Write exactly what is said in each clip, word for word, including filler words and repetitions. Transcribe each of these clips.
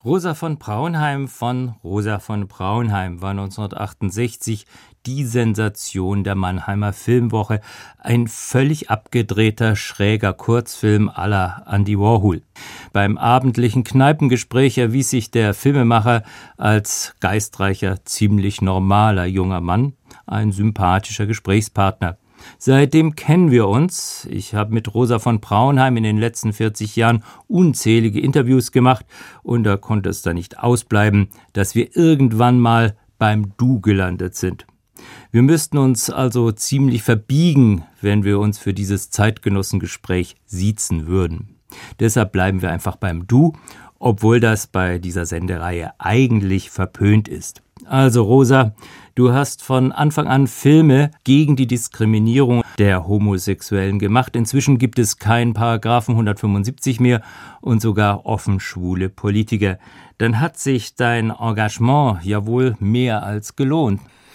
Rosa von Braunheim von Rosa von Braunheim war neunzehnhundertachtundsechzig die Sensation der Mannheimer Filmwoche, ein völlig abgedrehter, schräger Kurzfilm à la Andy Warhol. Beim abendlichen Kneipengespräch erwies sich der Filmemacher als geistreicher, ziemlich normaler junger Mann, ein sympathischer Gesprächspartner. Seitdem kennen wir uns. Ich habe mit Rosa von Braunheim in den letzten vierzig Jahren unzählige Interviews gemacht und da konnte es dann nicht ausbleiben, dass wir irgendwann mal beim Du gelandet sind. Wir müssten uns also ziemlich verbiegen, wenn wir uns für dieses Zeitgenossengespräch siezen würden. Deshalb bleiben wir einfach beim Du, obwohl das bei dieser Sendereihe eigentlich verpönt ist. Also Rosa, du hast von Anfang an Filme gegen die Diskriminierung der Homosexuellen gemacht. Inzwischen gibt es keinen Paragraphen hundertfünfundsiebzig mehr und sogar offen schwule Politiker. Dann hat sich dein Engagement ja wohl mehr als gelohnt.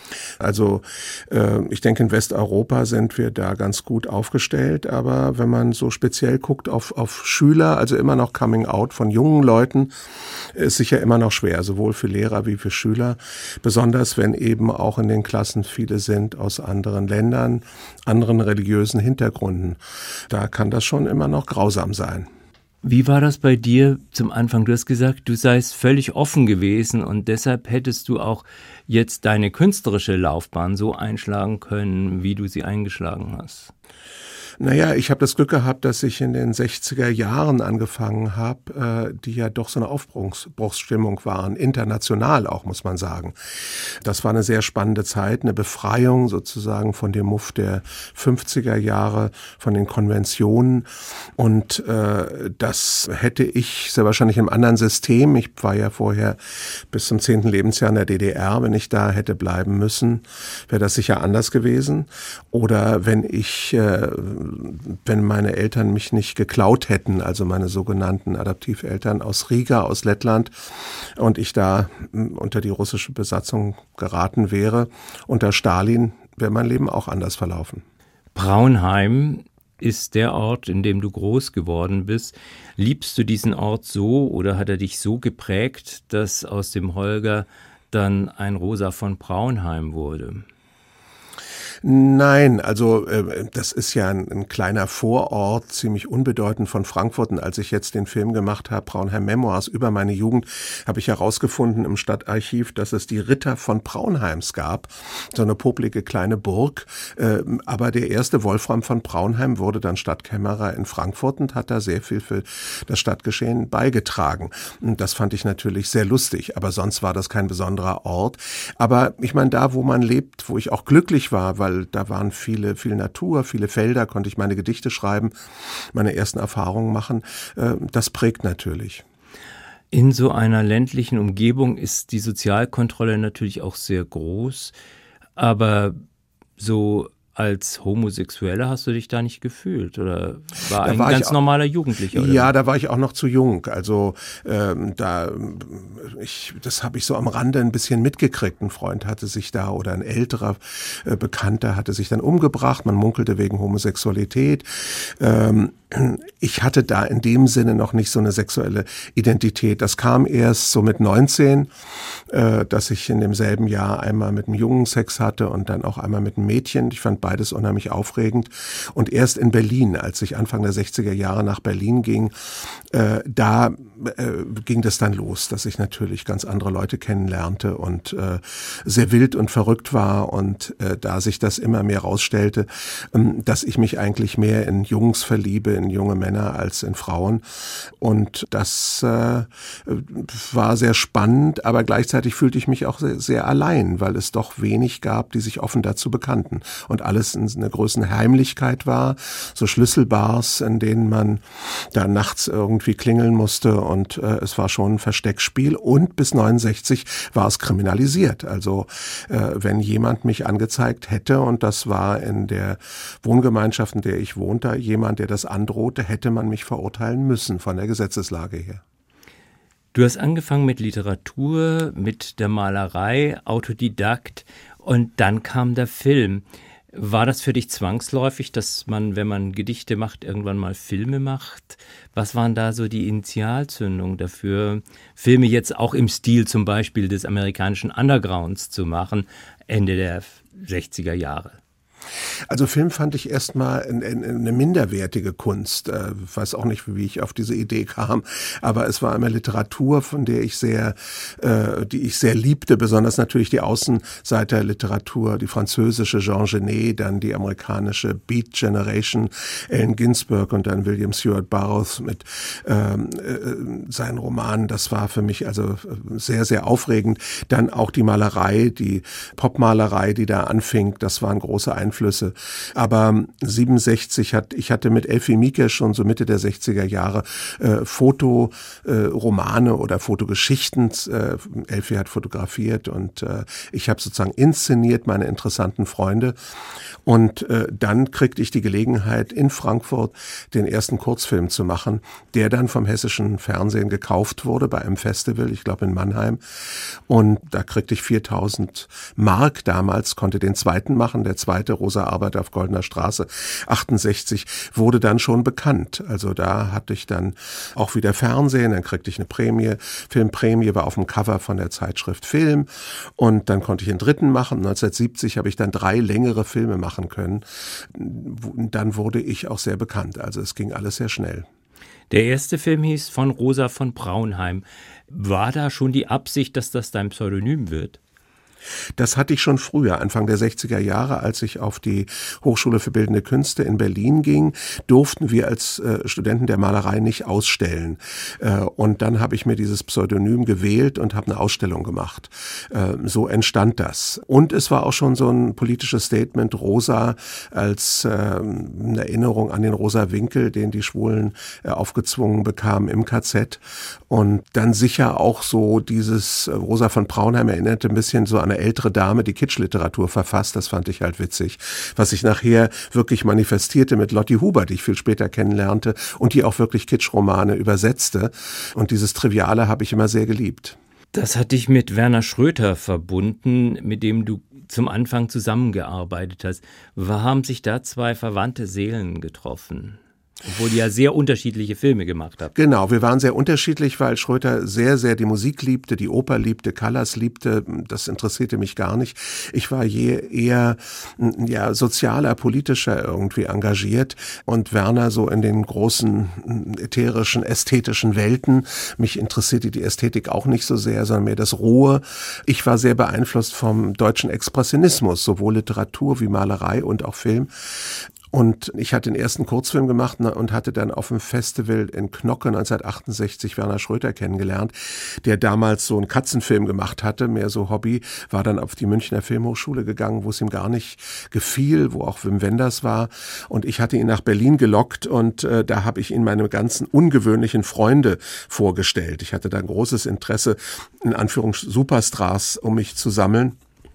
Also äh, ich denke, in Westeuropa sind wir da ganz gut aufgestellt, aber wenn man so speziell guckt auf, auf Schüler, also immer noch Coming Out von jungen Leuten, ist sicher immer noch schwer, sowohl für Lehrer wie für Schüler, besonders wenn eben auch in den Klassen viele sind aus anderen Ländern, anderen religiösen Hintergründen. Da kann das schon immer noch grausam sein. Wie war das bei dir zum Anfang? Du hast gesagt, du seist völlig offen gewesen und deshalb hättest du auch jetzt deine künstlerische Laufbahn so einschlagen können, wie du sie eingeschlagen hast. Naja, ich habe das Glück gehabt, dass ich in den sechziger Jahren angefangen habe, äh, die ja doch so eine Aufbruchsstimmung waren, international auch, muss man sagen. Das war eine sehr spannende Zeit, eine Befreiung sozusagen von dem Muff der fünfziger Jahre, von den Konventionen. Und äh, das hätte ich sehr wahrscheinlich im anderen System, ich war ja vorher bis zum zehnten Lebensjahr in der D D R, wenn ich da hätte bleiben müssen, wäre das sicher anders gewesen. Oder wenn ich... Äh, wenn meine Eltern mich nicht geklaut hätten, also meine sogenannten Adoptiveltern aus Riga, aus Lettland, und ich da unter die russische Besatzung geraten wäre, unter Stalin, wäre mein Leben auch anders verlaufen. Braunheim ist der Ort, in dem du groß geworden bist. Liebst du diesen Ort so oder hat er dich so geprägt, dass aus dem Holger dann ein Rosa von Braunheim wurde? Nein, also äh, das ist ja ein, ein kleiner Vorort, ziemlich unbedeutend von Frankfurt. Und als ich jetzt den Film gemacht habe, Braunheim Memoirs über meine Jugend, habe ich herausgefunden im Stadtarchiv, dass es die Ritter von Braunheims gab, so eine popelige kleine Burg. Äh, aber der erste Wolfram von Braunheim wurde dann Stadtkämmerer in Frankfurt und hat da sehr viel für das Stadtgeschehen beigetragen. Und das fand ich natürlich sehr lustig, aber sonst war das kein besonderer Ort. Aber ich meine, da, wo man lebt, wo ich auch glücklich war, weil da waren viele, viel Natur, viele Felder, konnte ich meine Gedichte schreiben, meine ersten Erfahrungen machen. Das prägt natürlich. In so einer ländlichen Umgebung ist die Sozialkontrolle natürlich auch sehr groß, aber so als Homosexueller hast du dich da nicht gefühlt oder war ein ganz normaler Jugendlicher? Oder? Ja, da war ich auch noch zu jung. Also ähm, da, ich, das habe ich so am Rande ein bisschen mitgekriegt. Ein Freund hatte sich da oder ein älterer äh, Bekannter hatte sich dann umgebracht. Man munkelte wegen Homosexualität. Ähm, ich hatte da in dem Sinne noch nicht so eine sexuelle Identität. Das kam erst so mit neunzehn, äh, dass ich in demselben Jahr einmal mit einem Jungen Sex hatte und dann auch einmal mit einem Mädchen. Ich fand beides unheimlich aufregend. Und erst in Berlin, als ich Anfang der sechziger Jahre nach Berlin ging, äh, da äh, ging das dann los, dass ich natürlich ganz andere Leute kennenlernte und äh, sehr wild und verrückt war. Und äh, da sich das immer mehr rausstellte, ähm, dass ich mich eigentlich mehr in Jungs verliebe, in junge Männer als in Frauen. Und das äh, war sehr spannend, aber gleichzeitig fühlte ich mich auch sehr, sehr allein, weil es doch wenig gab, die sich offen dazu bekannten. Und alles in einer großen Heimlichkeit war, so Schlüsselbars, in denen man da nachts irgendwie klingeln musste und äh, es war schon ein Versteckspiel und bis neunundsechzig war es kriminalisiert. Also äh, wenn jemand mich angezeigt hätte und das war in der Wohngemeinschaft, in der ich wohnte, jemand, der das androhte, hätte man mich verurteilen müssen von der Gesetzeslage her. Du hast angefangen mit Literatur, mit der Malerei, Autodidakt und dann kam der Film. War das für dich zwangsläufig, dass man, wenn man Gedichte macht, irgendwann mal Filme macht? Was waren da so die Initialzündungen dafür, Filme jetzt auch im Stil zum Beispiel des amerikanischen Undergrounds zu machen, Ende der sechziger Jahre? Also Film fand ich erstmal eine minderwertige Kunst. Ich weiß auch nicht, wie ich auf diese Idee kam, aber es war immer Literatur, von der ich sehr, die ich sehr liebte, besonders natürlich die Außenseiterliteratur, die französische Jean Genet, dann die amerikanische Beat Generation, Allen Ginsberg und dann William Stewart Burroughs mit ähm, äh, seinen Romanen. Das war für mich also sehr, sehr aufregend. Dann auch die Malerei, die Popmalerei, die da anfing, das waren große Einflüsse. Aber siebenundsechzig hat, ich hatte mit Elfie Mieke schon so Mitte der sechziger Jahre äh, Fotoromane äh, oder Fotogeschichten. Äh, Elfie hat fotografiert und äh, ich habe sozusagen inszeniert meine interessanten Freunde. Und äh, dann kriegte ich die Gelegenheit, in Frankfurt den ersten Kurzfilm zu machen, der dann vom hessischen Fernsehen gekauft wurde bei einem Festival, ich glaube in Mannheim. Und da kriegte ich viertausend Mark damals, konnte den zweiten machen, der zweite Rosa Arbeit auf Goldener Straße, achtundsechzig, wurde dann schon bekannt. Also da hatte ich dann auch wieder Fernsehen, dann kriegte ich eine Prämie, Filmprämie, war auf dem Cover von der Zeitschrift Film und dann konnte ich einen dritten machen. neunzehnhundertsiebzig habe ich dann drei längere Filme machen können. Dann wurde ich auch sehr bekannt, also es ging alles sehr schnell. Der erste Film hieß Von Rosa von Braunheim. War da schon die Absicht, dass das dein Pseudonym wird? Das hatte ich schon früher, Anfang der sechziger Jahre, als ich auf die Hochschule für Bildende Künste in Berlin ging, durften wir als äh, Studenten der Malerei nicht ausstellen. Äh, und dann habe ich mir dieses Pseudonym gewählt und habe eine Ausstellung gemacht. Äh, so entstand das. Und es war auch schon so ein politisches Statement, Rosa als äh, eine Erinnerung an den Rosa Winkel, den die Schwulen äh, aufgezwungen bekamen im K Z. Und dann sicher auch so dieses, äh, Rosa von Braunheim erinnerte ein bisschen so an eine ältere Dame, die Kitschliteratur verfasst, das fand ich halt witzig. Was sich nachher wirklich manifestierte mit Lotti Huber, die ich viel später kennenlernte und die auch wirklich Kitschromane übersetzte. Und dieses Triviale habe ich immer sehr geliebt. Das hat dich mit Werner Schröter verbunden, mit dem du zum Anfang zusammengearbeitet hast. Haben sich da zwei verwandte Seelen getroffen? Obwohl ihr ja sehr unterschiedliche Filme gemacht habt. Genau, wir waren sehr unterschiedlich, weil Schröter sehr, sehr die Musik liebte, die Oper liebte, Callas liebte. Das interessierte mich gar nicht. Ich war je eher ja, sozialer, politischer irgendwie engagiert und Werner so in den großen ätherischen, ästhetischen Welten. Mich interessierte die Ästhetik auch nicht so sehr, sondern mehr das Rohe. Ich war sehr beeinflusst vom deutschen Expressionismus, sowohl Literatur wie Malerei und auch Film. Und ich hatte den ersten Kurzfilm gemacht und hatte dann auf dem Festival in Knocke neunzehnhundertachtundsechzig Werner Schröter kennengelernt, der damals so einen Katzenfilm gemacht hatte, mehr so Hobby, war dann auf die Münchner Filmhochschule gegangen, wo es ihm gar nicht gefiel, wo auch Wim Wenders war. Und ich hatte ihn nach Berlin gelockt und äh, da habe ich ihm meine ganzen ungewöhnlichen Freunde vorgestellt. Ich hatte da ein großes Interesse, in Anführungs Superstars, um mich zu sammeln.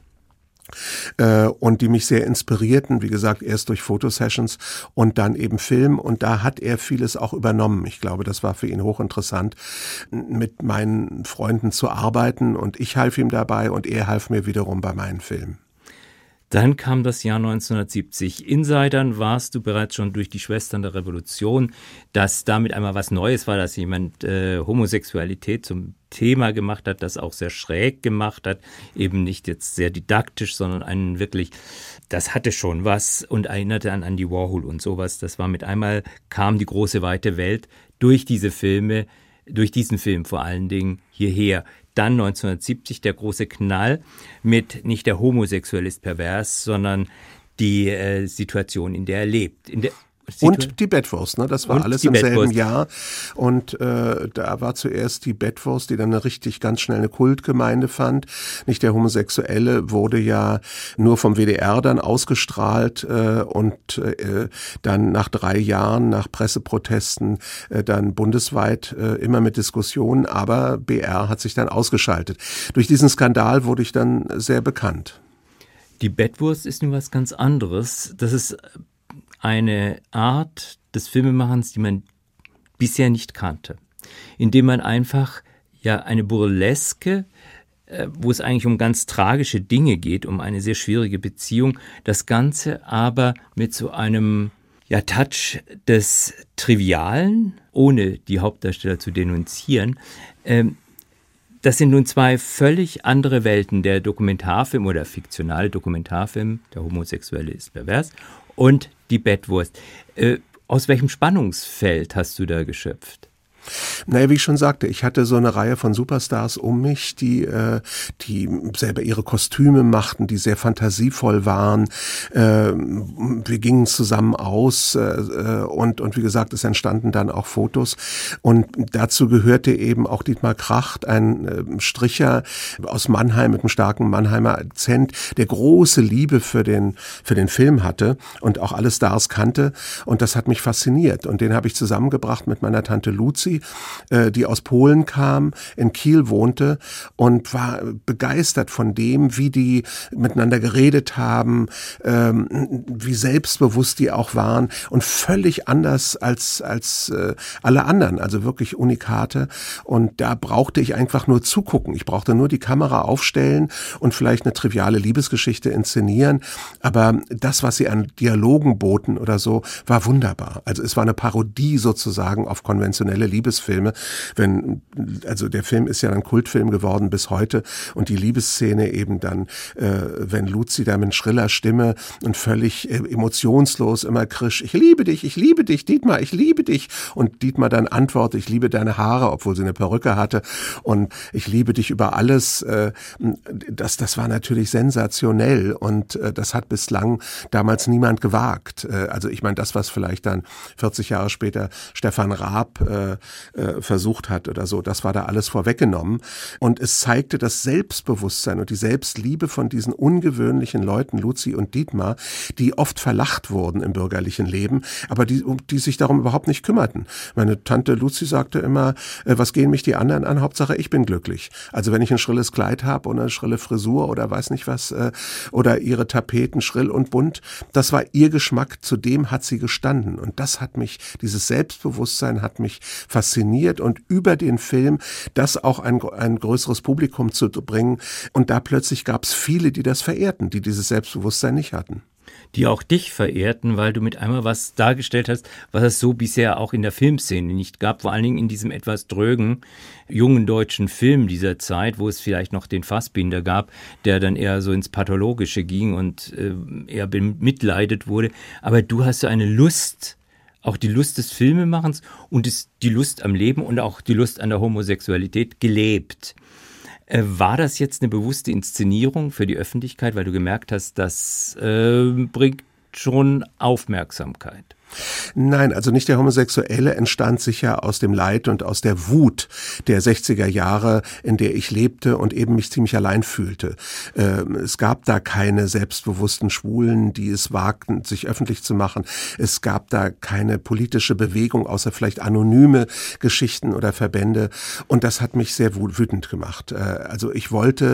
Und die mich sehr inspirierten, wie gesagt, erst durch Fotosessions und dann eben Film. Und da hat er vieles auch übernommen. Ich glaube, das war für ihn hochinteressant, mit meinen Freunden zu arbeiten. Und ich half ihm dabei und er half mir wiederum bei meinen Filmen. Dann kam das Jahr neunzehnhundertsiebzig. Insidern warst du bereits schon durch die Schwestern der Revolution, dass damit einmal was Neues war, dass jemand äh, Homosexualität zum Thema gemacht hat, das auch sehr schräg gemacht hat, eben nicht jetzt sehr didaktisch, sondern einen wirklich, das hatte schon was und erinnerte an Andy Warhol und sowas. Das war mit einmal, kam die große weite Welt durch diese Filme, durch diesen Film vor allen Dingen hierher. Dann neunzehnhundertsiebzig der große Knall mit nicht der Homosexuell ist pervers, sondern die äh, Situation, in der er lebt. In der Und die Bettwurst, ne? Das war und alles im selben Bettwurst. Jahr. Und äh, da war zuerst die Bettwurst, die dann eine richtig ganz schnell eine Kultgemeinde fand. Nicht der Homosexuelle wurde ja nur vom W D R dann ausgestrahlt äh, und äh, dann nach drei Jahren, nach Presseprotesten, äh, dann bundesweit äh, immer mit Diskussionen. Aber B R hat sich dann ausgeschaltet. Durch diesen Skandal wurde ich dann sehr bekannt. Die Bettwurst ist nun was ganz anderes. Das ist eine Art des Filmemachens, die man bisher nicht kannte, indem man einfach ja eine burleske wo es eigentlich um ganz tragische Dinge geht, um eine sehr schwierige Beziehung. Das Ganze aber mit so einem ja, Touch des Trivialen, ohne die Hauptdarsteller zu denunzieren. Ähm, das sind nun zwei völlig andere Welten, der Dokumentarfilm oder fiktionale Dokumentarfilm, der Homosexuelle ist pervers, und die Bettwurst. Äh, aus welchem Spannungsfeld hast du da geschöpft? Naja, wie ich schon sagte, ich hatte so eine Reihe von Superstars um mich, die, äh, die selber ihre Kostüme machten, die sehr fantasievoll waren. Äh, wir gingen zusammen aus äh, und, und wie gesagt, es entstanden dann auch Fotos. Und dazu gehörte eben auch Dietmar Kracht, ein äh, Stricher aus Mannheim mit einem starken Mannheimer Akzent, der große Liebe für den, für den Film hatte und auch alle Stars kannte. Und das hat mich fasziniert. Und den habe ich zusammengebracht mit meiner Tante Luzi, die aus Polen kam, in Kiel wohnte und war begeistert von dem, wie die miteinander geredet haben, wie selbstbewusst die auch waren und völlig anders als als alle anderen, also wirklich Unikate. Und da brauchte ich einfach nur zugucken. Ich brauchte nur die Kamera aufstellen und vielleicht eine triviale Liebesgeschichte inszenieren. Aber das, was sie an Dialogen boten oder so, war wunderbar. Also es war eine Parodie sozusagen auf konventionelle Liebesfilme, wenn, also der Film ist ja ein Kultfilm geworden bis heute und die Liebesszene eben dann, äh, wenn Luzi da mit schriller Stimme und völlig äh, emotionslos immer krisch, ich liebe dich, ich liebe dich, Dietmar, ich liebe dich, und Dietmar dann antwortet, ich liebe deine Haare, obwohl sie eine Perücke hatte, und ich liebe dich über alles, äh, das, das war natürlich sensationell und äh, das hat bislang damals niemand gewagt. Äh, also ich meine, das, was vielleicht dann vierzig Jahre später Stefan Raab äh, äh, versucht hat oder so, das war da alles vorweggenommen. Und es zeigte das Selbstbewusstsein und die Selbstliebe von diesen ungewöhnlichen Leuten, Luzi und Dietmar, die oft verlacht wurden im bürgerlichen Leben, aber die, um die sich darum überhaupt nicht kümmerten. Meine Tante Luzi sagte immer, äh, was gehen mich die anderen an? Hauptsache, ich bin glücklich. Also wenn ich ein schrilles Kleid habe und eine schrille Frisur oder weiß nicht was, äh, oder ihre Tapeten schrill und bunt, das war ihr Geschmack, zu dem hat sie gestanden. Und das hat mich, dieses Selbstbewusstsein hat mich fasziniert und über den Film das auch ein, ein größeres Publikum zu bringen. Und da plötzlich gab es viele, die das verehrten, die dieses Selbstbewusstsein nicht hatten. Die auch dich verehrten, weil du mit einmal was dargestellt hast, was es so bisher auch in der Filmszene nicht gab, vor allen Dingen in diesem etwas drögen, jungen deutschen Film dieser Zeit, wo es vielleicht noch den Fassbinder gab, der dann eher so ins Pathologische ging und äh, eher bemitleidet wurde. Aber du hast so eine Lust, auch die Lust des Filmemachens und des, die Lust am Leben und auch die Lust an der Homosexualität gelebt. Äh, war das jetzt eine bewusste Inszenierung für die Öffentlichkeit, weil du gemerkt hast, das äh, bringt schon Aufmerksamkeit? Nein, also nicht der Homosexuelle entstand sicher aus dem Leid und aus der Wut der sechziger Jahre, in der ich lebte und eben mich ziemlich allein fühlte. Es gab da keine selbstbewussten Schwulen, die es wagten, sich öffentlich zu machen. Es gab da keine politische Bewegung, außer vielleicht anonyme Geschichten oder Verbände. Und das hat mich sehr wütend gemacht. Also ich wollte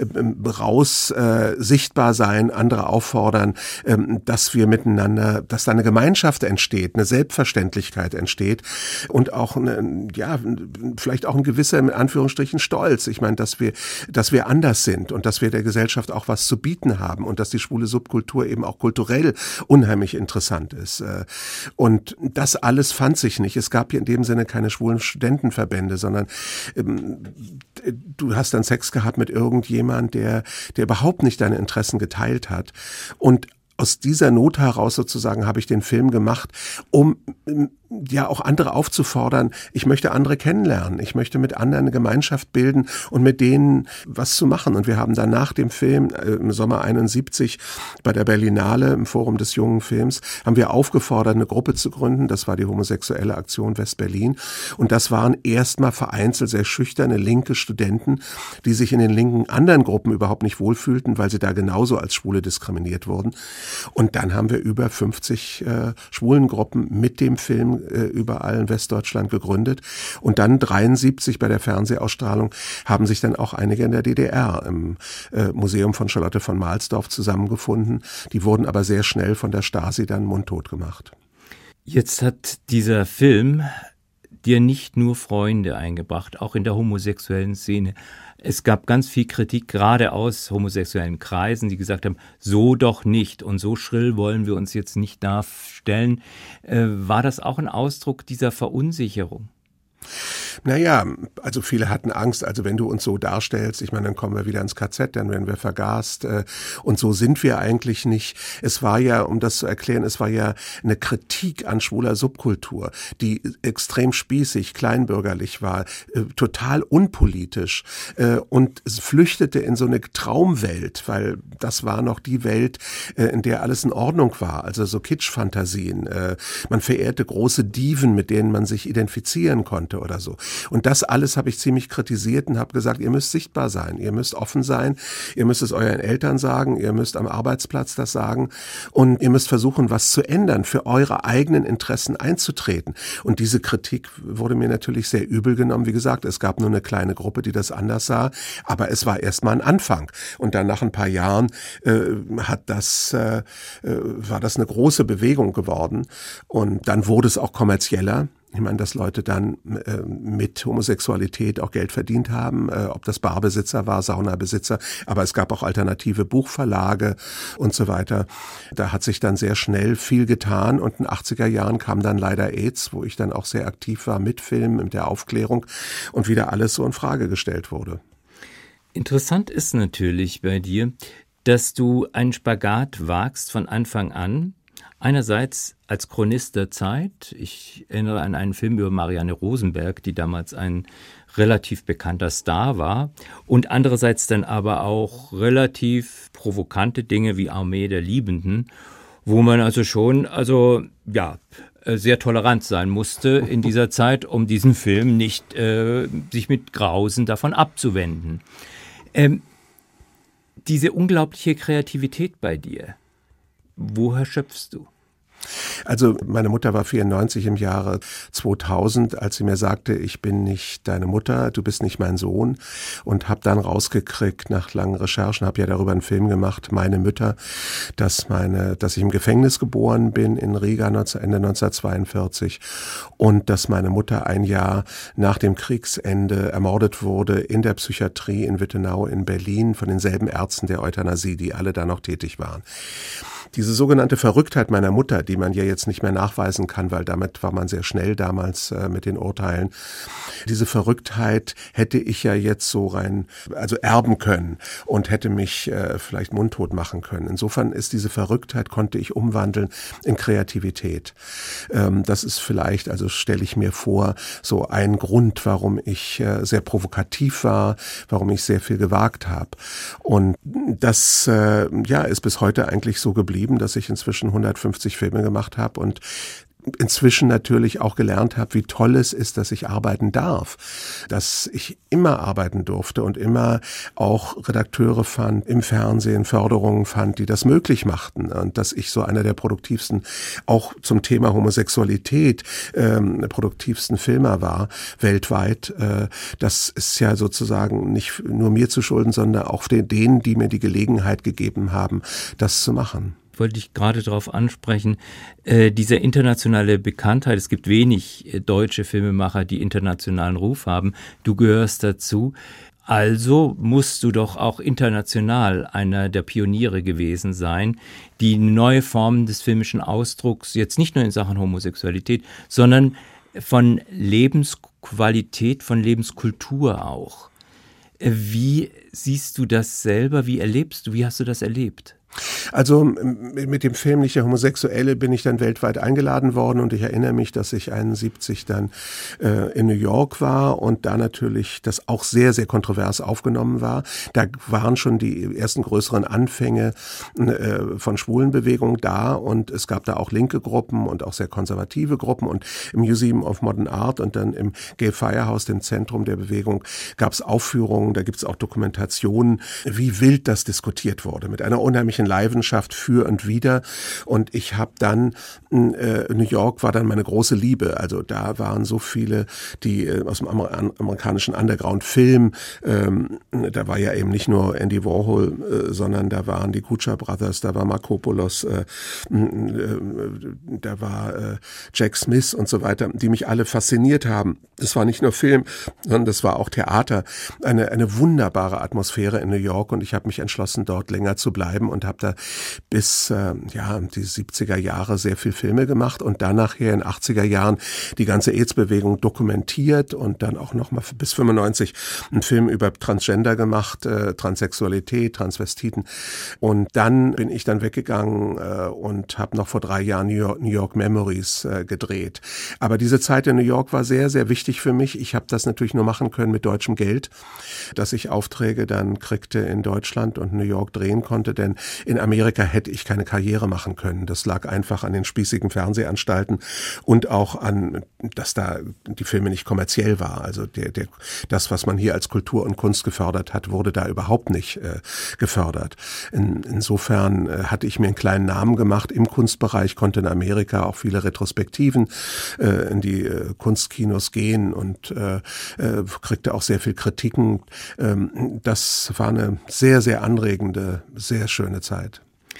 raus sichtbar sein, andere auffordern, dass wir miteinander, dass da eine Gemeinschaft entsteht, eine Selbstverständlichkeit entsteht und auch eine, ja, vielleicht auch ein gewisser, in Anführungsstrichen, Stolz. Ich meine, dass wir, dass wir anders sind und dass wir der Gesellschaft auch was zu bieten haben und dass die schwule Subkultur eben auch kulturell unheimlich interessant ist. Und das alles fand sich nicht. Es gab hier in dem Sinne keine schwulen Studentenverbände, sondern ähm, du hast dann Sex gehabt mit irgendjemand, der, der überhaupt nicht deine Interessen geteilt hat. Und aus dieser Not heraus sozusagen habe ich den Film gemacht, um ja auch andere aufzufordern. Ich möchte andere kennenlernen. Ich möchte mit anderen eine Gemeinschaft bilden und mit denen was zu machen. Und wir haben dann nach dem Film äh, im Sommer einundsiebzig bei der Berlinale im Forum des jungen Films haben wir aufgefordert, eine Gruppe zu gründen. Das war die Homosexuelle Aktion West-Berlin. Und das waren erstmal vereinzelt sehr schüchterne linke Studenten, die sich in den linken anderen Gruppen überhaupt nicht wohlfühlten, weil sie da genauso als Schwule diskriminiert wurden. Und dann haben wir über fünfzig äh, Schwulengruppen mit dem Film äh, überall in Westdeutschland gegründet. Und dann dreiundsiebzig bei der Fernsehausstrahlung haben sich dann auch einige in der D D R im äh, Museum von Charlotte von Mahlsdorf zusammengefunden. Die wurden aber sehr schnell von der Stasi dann mundtot gemacht. Jetzt hat dieser Film dir nicht nur Freunde eingebracht, auch in der homosexuellen Szene. Es gab ganz viel Kritik, gerade aus homosexuellen Kreisen, die gesagt haben, so doch nicht und so schrill wollen wir uns jetzt nicht darstellen. Äh, war das auch ein Ausdruck dieser Verunsicherung? Naja, also viele hatten Angst, also wenn du uns so darstellst, ich meine, dann kommen wir wieder ins K Z, dann werden wir vergast äh, und so sind wir eigentlich nicht. Es war ja, um das zu erklären, es war ja eine Kritik an schwuler Subkultur, die extrem spießig, kleinbürgerlich war, äh, total unpolitisch äh, und es flüchtete in so eine Traumwelt, weil das war noch die Welt, äh, in der alles in Ordnung war, also so Kitschfantasien. Äh, man verehrte große Diven, mit denen man sich identifizieren konnte oder so. Und das alles habe ich ziemlich kritisiert und habe gesagt, ihr müsst sichtbar sein, ihr müsst offen sein, ihr müsst es euren Eltern sagen, ihr müsst am Arbeitsplatz das sagen und ihr müsst versuchen, was zu ändern, für eure eigenen Interessen einzutreten. Und diese Kritik wurde mir natürlich sehr übel genommen. Wie gesagt, es gab nur eine kleine Gruppe, die das anders sah, aber es war erstmal ein Anfang. Und dann nach ein paar Jahren äh, hat das, äh, war das eine große Bewegung geworden und dann wurde es auch kommerzieller. Ich meine, dass Leute dann äh, mit Homosexualität auch Geld verdient haben, äh, ob das Barbesitzer war, Saunabesitzer, aber es gab auch alternative Buchverlage und so weiter. Da hat sich dann sehr schnell viel getan und in den achtziger Jahren kam dann leider AIDS, wo ich dann auch sehr aktiv war mit Filmen, mit der Aufklärung und wieder alles so in Frage gestellt wurde. Interessant ist natürlich bei dir, dass du einen Spagat wagst von Anfang an. Einerseits als Chronist der Zeit, ich erinnere an einen Film über Marianne Rosenberg, die damals ein relativ bekannter Star war, und andererseits dann aber auch relativ provokante Dinge wie Armee der Liebenden, wo man also schon, also ja, sehr tolerant sein musste in dieser Zeit, um diesen Film nicht äh, sich mit Grausen davon abzuwenden. Ähm, diese unglaubliche Kreativität bei dir, woher schöpfst du? Also meine Mutter war vierundneunzig im Jahre zweitausend, als sie mir sagte, ich bin nicht deine Mutter, du bist nicht mein Sohn, und habe dann rausgekriegt nach langen Recherchen, habe ja darüber einen Film gemacht, Meine Mütter, dass meine, dass ich im Gefängnis geboren bin in Riga Ende neunzehnhundertzweiundvierzig und dass meine Mutter ein Jahr nach dem Kriegsende ermordet wurde in der Psychiatrie in Wittenau in Berlin von denselben Ärzten der Euthanasie, die alle da noch tätig waren. Diese sogenannte Verrücktheit meiner Mutter, die man ja jetzt nicht mehr nachweisen kann, weil damit war man sehr schnell damals äh, mit den Urteilen. Diese Verrücktheit hätte ich ja jetzt so rein, also erben können und hätte mich äh, vielleicht mundtot machen können. Insofern ist diese Verrücktheit, konnte ich umwandeln in Kreativität. Ähm, das ist vielleicht, also stelle ich mir vor, so ein Grund, warum ich äh, sehr provokativ war, warum ich sehr viel gewagt habe. Und das äh, ja ist bis heute eigentlich so geblieben, dass ich inzwischen hundertfünfzig Filme gemacht habe und inzwischen natürlich auch gelernt habe, wie toll es ist, dass ich arbeiten darf, dass ich immer arbeiten durfte und immer auch Redakteure fand, im Fernsehen Förderungen fand, die das möglich machten, und dass ich so einer der produktivsten, auch zum Thema Homosexualität, ähm, produktivsten Filmer war, weltweit. Äh, das ist ja sozusagen nicht nur mir zu schulden, sondern auch denen, die mir die Gelegenheit gegeben haben, das zu machen. Wollte ich gerade darauf ansprechen, äh, diese internationale Bekanntheit, es gibt wenig äh, deutsche Filmemacher, die internationalen Ruf haben, du gehörst dazu, also musst du doch auch international einer der Pioniere gewesen sein, die neue Formen des filmischen Ausdrucks, jetzt nicht nur in Sachen Homosexualität, sondern von Lebensqualität, von Lebenskultur auch. Äh, wie siehst du das selber, wie erlebst du, wie hast du das erlebt? Also mit dem Film Nicht der Homosexuelle bin ich dann weltweit eingeladen worden und ich erinnere mich, dass ich einundsiebzig dann äh, in New York war und da natürlich das auch sehr, sehr kontrovers aufgenommen war. Da waren schon die ersten größeren Anfänge äh, von Schwulenbewegung da und es gab da auch linke Gruppen und auch sehr konservative Gruppen und im Museum of Modern Art und dann im Gay Firehouse, dem Zentrum der Bewegung, gab es Aufführungen, da gibt es auch Dokumentationen, wie wild das diskutiert wurde, mit einer unheimlichen Leidenschaft für und wieder. Und ich habe dann, äh, New York war dann meine große Liebe. Also da waren so viele, die äh, aus dem Amer- amerikanischen Underground-Film, ähm, da war ja eben nicht nur Andy Warhol, äh, sondern da waren die Kutscher Brothers, da war Markopoulos, äh, äh, da war äh, Jack Smith und so weiter, die mich alle fasziniert haben. Das war nicht nur Film, sondern das war auch Theater. Eine, eine wunderbare Atmosphäre in New York und ich habe mich entschlossen, dort länger zu bleiben und habe da bis äh, ja die siebziger Jahre sehr viel Filme gemacht und dann nachher in achtziger Jahren die ganze AIDS-Bewegung dokumentiert und dann auch nochmal bis fünfundneunzig einen Film über Transgender gemacht, äh, Transsexualität, Transvestiten. Und dann bin ich dann weggegangen äh, und habe noch vor drei Jahren New York, New York Memories äh, gedreht. Aber diese Zeit in New York war sehr, sehr wichtig für mich. Ich habe das natürlich nur machen können mit deutschem Geld, dass ich Aufträge dann kriegte in Deutschland und New York drehen konnte, denn in Amerika hätte ich keine Karriere machen können. Das lag einfach an den spießigen Fernsehanstalten und auch an, dass da die Filme nicht kommerziell war. Also der, der, das, was man hier als Kultur und Kunst gefördert hat, wurde da überhaupt nicht äh, gefördert. In, insofern äh, hatte ich mir einen kleinen Namen gemacht im Kunstbereich, konnte in Amerika auch viele Retrospektiven äh, in die äh, Kunstkinos gehen und äh, äh, kriegte auch sehr viel Kritiken. Ähm, das war eine sehr, sehr anregende, sehr schöne Zeit.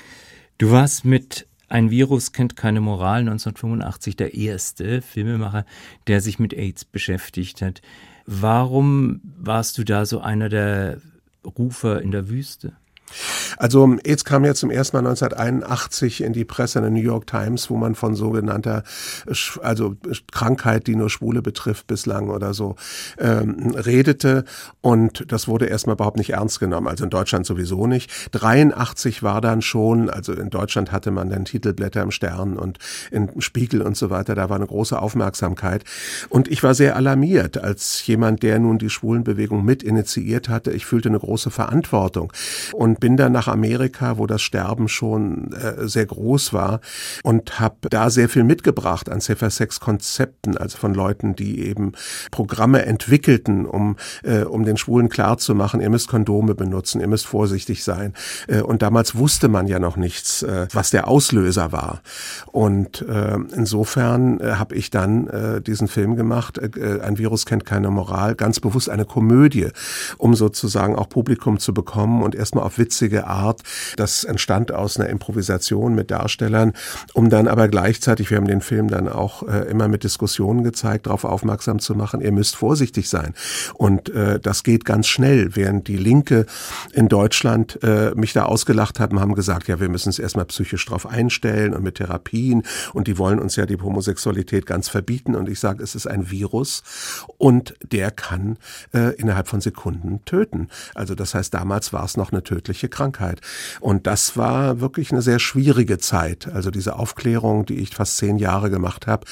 Du warst mit Ein Virus kennt keine Moral neunzehnhundertfünfundachtzig der erste Filmemacher, der sich mit AIDS beschäftigt hat. Warum warst du da so einer der Rufer in der Wüste? Also AIDS kam ja zum ersten Mal neunzehnhunderteinundachtzig in die Presse, in der New York Times, wo man von sogenannter also Krankheit, die nur Schwule betrifft bislang oder so, ähm, redete. Und das wurde erstmal überhaupt nicht ernst genommen, also in Deutschland sowieso nicht. dreiundachtzig war dann schon, also in Deutschland hatte man dann Titelblätter im Stern und im Spiegel und so weiter, da war eine große Aufmerksamkeit. Und ich war sehr alarmiert als jemand, der nun die Schwulenbewegung mit initiiert hatte. Ich fühlte eine große Verantwortung und bin dann nach Amerika, wo das Sterben schon äh, sehr groß war und habe da sehr viel mitgebracht an Safer-Sex-Konzepten, also von Leuten, die eben Programme entwickelten, um äh, um den Schwulen klarzumachen, ihr müsst Kondome benutzen, ihr müsst vorsichtig sein. Äh, und damals wusste man ja noch nichts, äh, was der Auslöser war. Und äh, insofern äh, habe ich dann äh, diesen Film gemacht, äh, Ein Virus kennt keine Moral, ganz bewusst eine Komödie, um sozusagen auch Publikum zu bekommen und erstmal auf witzige Art. Das entstand aus einer Improvisation mit Darstellern, um dann aber gleichzeitig, wir haben den Film dann auch äh, immer mit Diskussionen gezeigt, darauf aufmerksam zu machen, ihr müsst vorsichtig sein. Und äh, das geht ganz schnell, während die Linke in Deutschland äh, mich da ausgelacht haben, haben gesagt, ja, wir müssen es erstmal psychisch drauf einstellen und mit Therapien und die wollen uns ja die Homosexualität ganz verbieten. Und ich sage, es ist ein Virus und der kann äh, innerhalb von Sekunden töten. Also das heißt, damals war es noch eine tödliche Krankheit. Und das war wirklich eine sehr schwierige Zeit. Also diese Aufklärung, die ich fast zehn Jahre gemacht habe,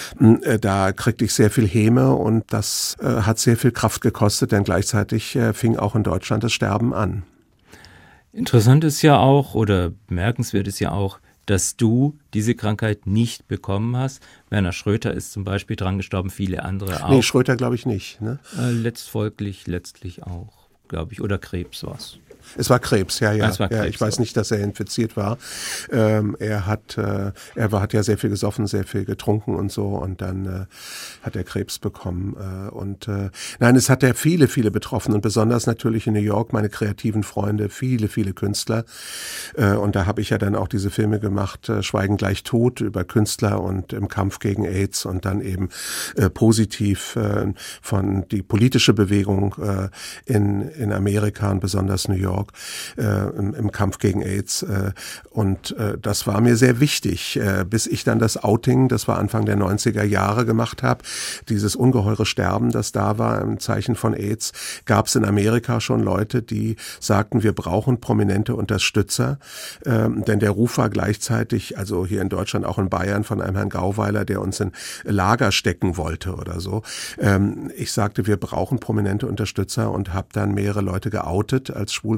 da kriegte ich sehr viel Häme und das hat sehr viel Kraft gekostet, denn gleichzeitig fing auch in Deutschland das Sterben an. Interessant ist ja auch, oder bemerkenswert ist ja auch, dass du diese Krankheit nicht bekommen hast. Werner Schröter ist zum Beispiel dran gestorben, viele andere auch. Nee, Schröter glaube ich nicht. Ne? Äh, letztfolglich letztlich auch, glaube ich. Oder Krebs war es. Es war Krebs, ja, ja. Es war Krebs, ja ich weiß nicht, dass er infiziert war. Ähm, er hat, äh, er war, hat ja sehr viel gesoffen, sehr viel getrunken und so und dann äh, hat er Krebs bekommen. Äh, und äh, nein, es hat ja viele, viele betroffen und besonders natürlich in New York meine kreativen Freunde, viele, viele Künstler. Äh, und da habe ich ja dann auch diese Filme gemacht, äh, Schweigen gleich tot, über Künstler und im Kampf gegen AIDS und dann eben äh, positiv äh, von die politische Bewegung äh, in in Amerika und besonders New York. Äh, im, im Kampf gegen AIDS. Äh, und äh, das war mir sehr wichtig, äh, bis ich dann das Outing, das war Anfang der neunziger Jahre gemacht habe. Dieses ungeheure Sterben, das da war im Zeichen von AIDS, gab es in Amerika schon Leute, die sagten, wir brauchen prominente Unterstützer. Äh, denn der Ruf war gleichzeitig, also hier in Deutschland, auch in Bayern, von einem Herrn Gauweiler, der uns in Lager stecken wollte oder so. Ähm, ich sagte, wir brauchen prominente Unterstützer und habe dann mehrere Leute geoutet als schwul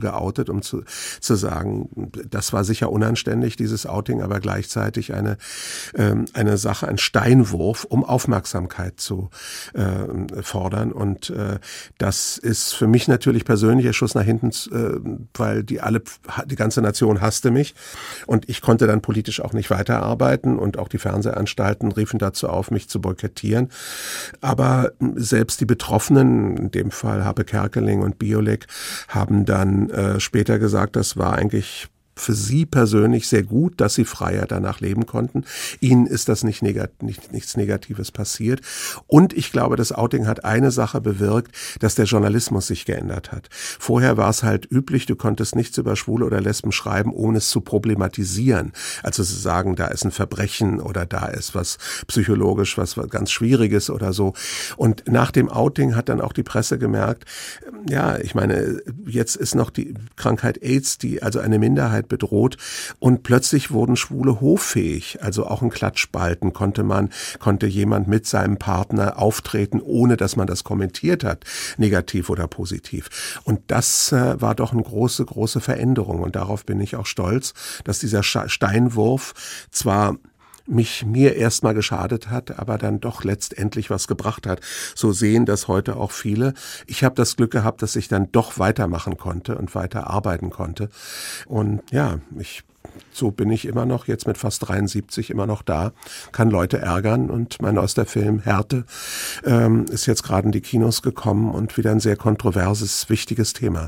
geoutet, um zu, zu sagen, das war sicher unanständig, dieses Outing, aber gleichzeitig eine, ähm, eine Sache, ein Steinwurf, um Aufmerksamkeit zu äh, fordern. Und äh, das ist für mich natürlich persönlich ein Schuss nach hinten, äh, weil die alle, die ganze Nation hasste mich und ich konnte dann politisch auch nicht weiterarbeiten und auch die Fernsehanstalten riefen dazu auf, mich zu boykottieren. Aber selbst die Betroffenen, in dem Fall Habe Kerkeling und Biolek, haben dann äh, später gesagt, das war eigentlich für sie persönlich sehr gut, dass sie freier danach leben konnten. Ihnen ist das nicht negat- nicht, nichts Negatives passiert. Und ich glaube, das Outing hat eine Sache bewirkt, dass der Journalismus sich geändert hat. Vorher war es halt üblich, du konntest nichts über Schwule oder Lesben schreiben, ohne es zu problematisieren. Also zu sagen, da ist ein Verbrechen oder da ist was psychologisch, was ganz Schwieriges oder so. Und nach dem Outing hat dann auch die Presse gemerkt, ja, ich meine, jetzt ist noch die Krankheit AIDS, die also eine Minderheit bedroht und plötzlich wurden Schwule hoffähig. Also auch in Klatschspalten konnte man, konnte jemand mit seinem Partner auftreten, ohne dass man das kommentiert hat, negativ oder positiv. Und das äh, war doch eine große, große Veränderung und darauf bin ich auch stolz, dass dieser Steinwurf zwar mich mir erstmal geschadet hat, aber dann doch letztendlich was gebracht hat. So sehen das heute auch viele. Ich habe das Glück gehabt, dass ich dann doch weitermachen konnte und weiter arbeiten konnte. Und ja, ich so bin ich immer noch, jetzt mit fast dreiundsiebzig, immer noch da, kann Leute ärgern und mein neuester Film Härte ähm, ist jetzt gerade in die Kinos gekommen und wieder ein sehr kontroverses, wichtiges Thema.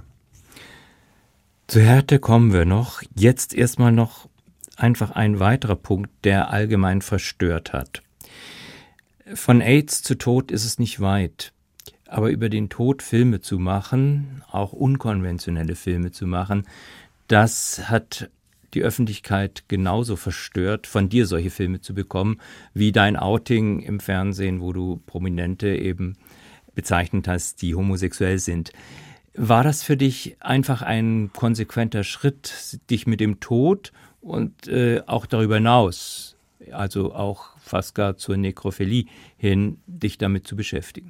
Zu Härte kommen wir noch. Jetzt erstmal noch einfach ein weiterer Punkt, der allgemein verstört hat. Von AIDS zu Tod ist es nicht weit, aber über den Tod Filme zu machen, auch unkonventionelle Filme zu machen, das hat die Öffentlichkeit genauso verstört, von dir solche Filme zu bekommen, wie dein Outing im Fernsehen, wo du Prominente eben bezeichnet hast, die homosexuell sind. War das für dich einfach ein konsequenter Schritt, dich mit dem Tod und äh, auch darüber hinaus, also auch fast gar zur Nekrophilie hin, dich damit zu beschäftigen?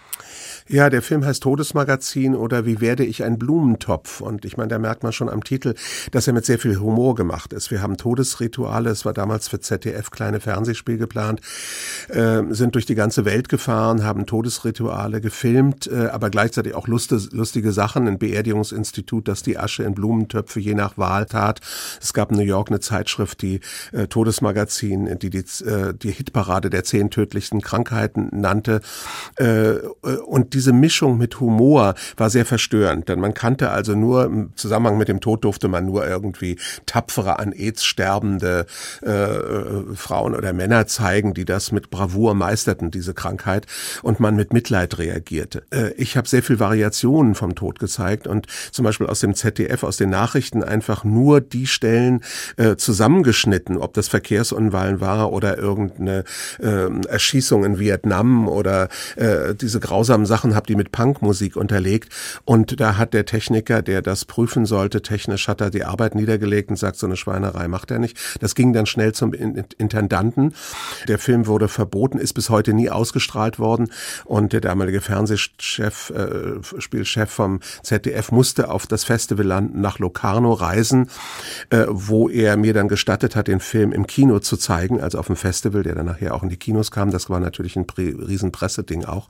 Ja, der Film heißt Todesmagazin oder Wie werde ich ein Blumentopf? Und ich meine, da merkt man schon am Titel, dass er mit sehr viel Humor gemacht ist. Wir haben Todesrituale, es war damals für Z D F kleine Fernsehspiel geplant, äh, sind durch die ganze Welt gefahren, haben Todesrituale gefilmt, äh, aber gleichzeitig auch lustige, lustige Sachen. Ein Beerdigungsinstitut, das die Asche in Blumentöpfe je nach Wahl tat. Es gab in New York eine Zeitschrift, die äh, Todesmagazin, die die, äh, die Hitparade der zehn tödlichsten Krankheiten nannte. Äh, und diese Mischung mit Humor war sehr verstörend, denn man kannte also nur, im Zusammenhang mit dem Tod durfte man nur irgendwie tapfere, an AIDS sterbende äh, Frauen oder Männer zeigen, die das mit Bravour meisterten, diese Krankheit, und man mit Mitleid reagierte. Äh, ich habe sehr viel Variationen vom Tod gezeigt und zum Beispiel aus dem Z D F, aus den Nachrichten einfach nur die Stellen äh, zusammengeschnitten, ob das Verkehrsunfall war oder irgendeine äh, Erschießung in Vietnam oder äh, diese grausamen Sachen, habe die mit Punkmusik unterlegt und da hat der Techniker, der das prüfen sollte, technisch hat er die Arbeit niedergelegt und sagt, so eine Schweinerei macht er nicht. Das ging dann schnell zum Intendanten. Der Film wurde verboten, ist bis heute nie ausgestrahlt worden und der damalige Fernsehchef, äh, Spielchef vom Z D F musste auf das Festivalland nach Locarno reisen, äh, wo er mir dann gestattet hat, den Film im Kino zu zeigen, also auf dem Festival, der dann nachher auch in die Kinos kam. Das war natürlich ein riesen Presseding auch.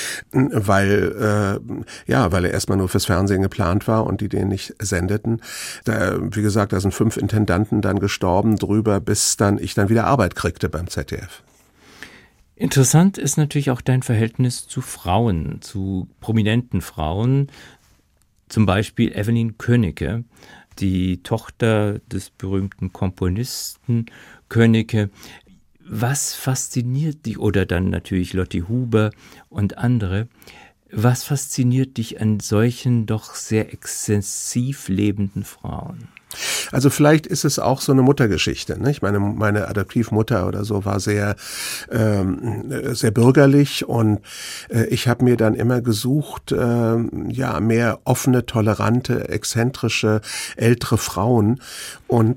Weil, äh, ja, weil er erstmal nur fürs Fernsehen geplant war und die den nicht sendeten. Da, wie gesagt, da sind fünf Intendanten dann gestorben drüber, bis dann ich dann wieder Arbeit kriegte beim Z D F. Interessant ist natürlich auch dein Verhältnis zu Frauen, zu prominenten Frauen, zum Beispiel Evelyn Könnecke, die Tochter des berühmten Komponisten Könnecke. Was fasziniert dich, oder dann natürlich Lotte Huber und andere, was fasziniert dich an solchen doch sehr exzessiv lebenden Frauen? Also vielleicht ist es auch so eine Muttergeschichte. Nicht? Meine, meine Adoptivmutter oder so war sehr, ähm, sehr bürgerlich und äh, ich habe mir dann immer gesucht, äh, ja, mehr offene, tolerante, exzentrische, ältere Frauen und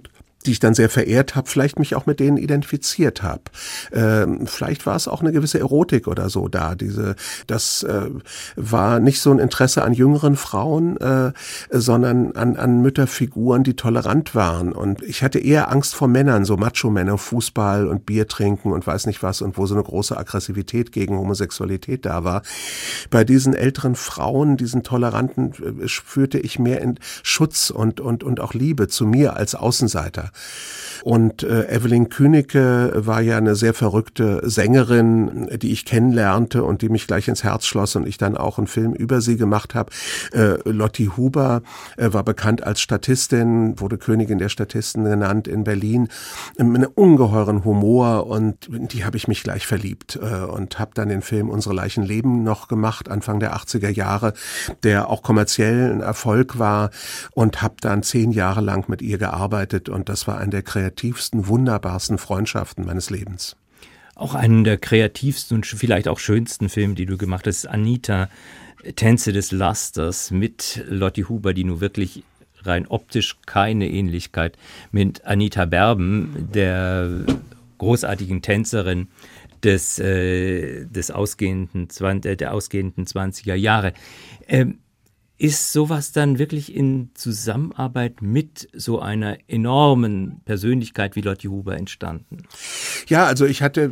die ich dann sehr verehrt habe, vielleicht mich auch mit denen identifiziert habe. Ähm, vielleicht war es auch eine gewisse Erotik oder so da. Diese, das äh, war nicht so ein Interesse an jüngeren Frauen, äh, sondern an, an Mütterfiguren, die tolerant waren. Und ich hatte eher Angst vor Männern, so Macho-Männer, Fußball und Bier trinken und weiß nicht was, und wo so eine große Aggressivität gegen Homosexualität da war. Bei diesen älteren Frauen, diesen Toleranten, äh, führte ich mehr in Schutz und, und, und auch Liebe zu mir als Außenseiter. Und äh, Evelyn Künneke war ja eine sehr verrückte Sängerin, die ich kennenlernte und die mich gleich ins Herz schloss und ich dann auch einen Film über sie gemacht habe. Äh, Lotti Huber äh, war bekannt als Statistin, wurde Königin der Statisten genannt in Berlin, mit einem ungeheuren Humor, und in die habe ich mich gleich verliebt äh, und habe dann den Film Unsere Leichen leben noch gemacht, Anfang der achtziger Jahre, der auch kommerziell ein Erfolg war, und habe dann zehn Jahre lang mit ihr gearbeitet, und das war eine der kreativsten, wunderbarsten Freundschaften meines Lebens. Auch einen der kreativsten und vielleicht auch schönsten Filme, die du gemacht hast, Anita, Tänze des Lasters mit Lotti Huber, die nun wirklich rein optisch keine Ähnlichkeit mit Anita Berben, der großartigen Tänzerin des, äh, des ausgehenden, der ausgehenden zwanziger Jahre. Ähm, Ist sowas dann wirklich in Zusammenarbeit mit so einer enormen Persönlichkeit wie Lotti Huber entstanden? Ja, also ich hatte